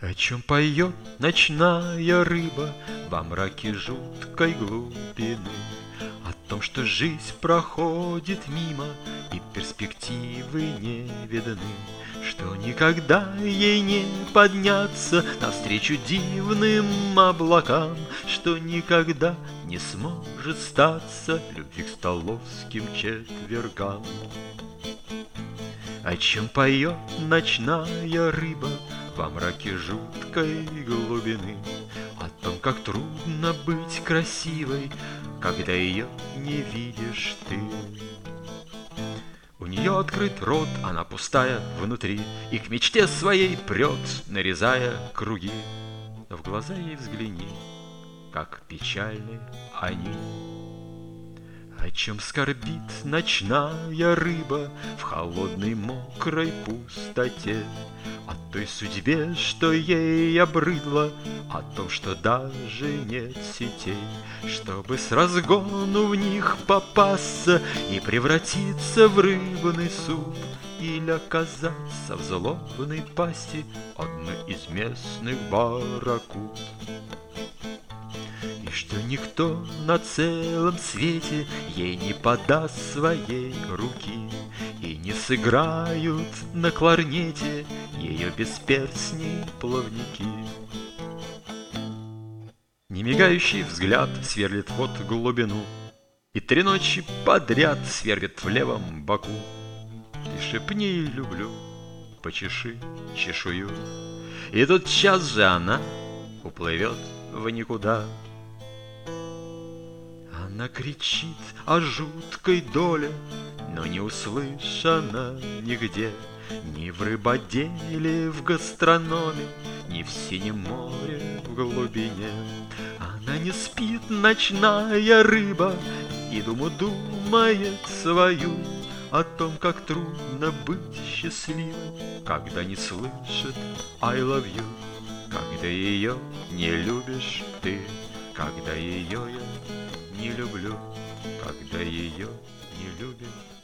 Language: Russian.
О чем поет ночная рыба во мраке жуткой глубины? О том, что жизнь проходит мимо и перспективы не видны, что никогда ей не подняться навстречу дивным облакам, что никогда не сможет статься любви к столовским четвергам. О чем поет ночная рыба во мраке жуткой глубины? О том, как трудно быть красивой, когда ее не видишь ты. У нее открыт рот, она пустая внутри, и к мечте своей прет, нарезая круги. Но в глаза ей взгляни, как печальны они. О чем скорбит ночная рыба в холодной мокрой пустоте? О той судьбе, что ей обрыдла, о том, что даже нет сетей, чтобы с разгону в них попасться и превратиться в рыбный суп, или оказаться в злобной пасти одной из местных барракуд. И что никто на целом свете ей не подаст своей руки, и не сыграют на кларнете ее бесперстней плавники. Немигающий взгляд сверлит вот глубину, и 3 ночи подряд сверлит в левом боку. Ты шепни «люблю», почеши чешую, и тут час же она уплывет в никуда. Она кричит о жуткой доле, но не услышана нигде, ни в рыбоделе, в гастрономе, ни в синем море в глубине. Она не спит, ночная рыба, и думу думает свою о том, как трудно быть счастливым, когда не слышит I love you, когда ее не любишь ты, когда ее я не люблю, когда ее не любишь